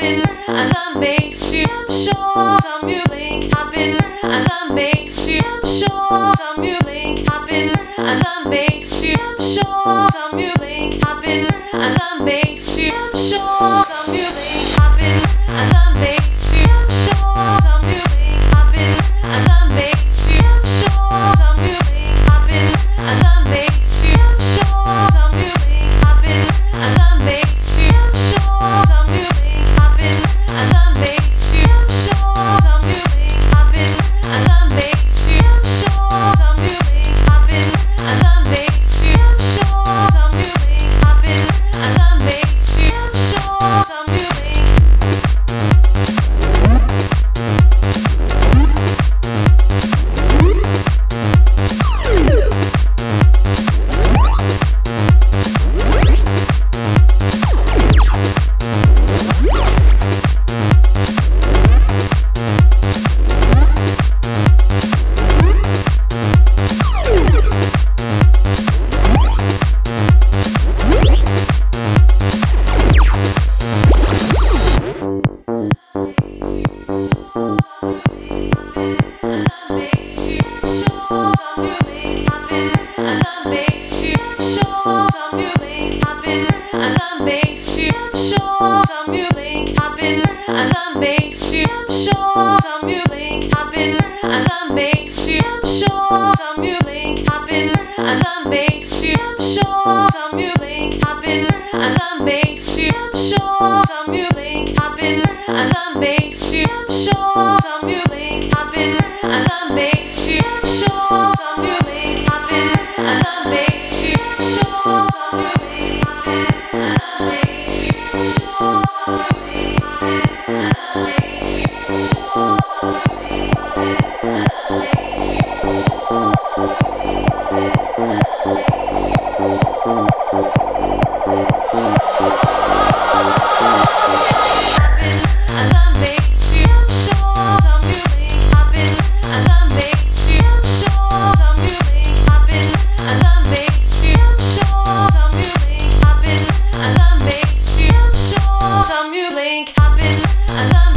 happen, and that makes you sure. Time you link happen, and that makes you sure. Time you link happen, and that makes you sure. Time you link happen, and that makes you sure. Time you link happen, and that makes you sure. Time you link happen, and that makes you sure. Time you link happen, and that makes you sure. Time you link happen, and that makes you sure. Time you link happen, and that makes you sure. Time you link happen, and that makes you sure. Time you link happen, and that makes you sure. Time you link happen, and that makes you sure. Time you link. Time you link happen, and that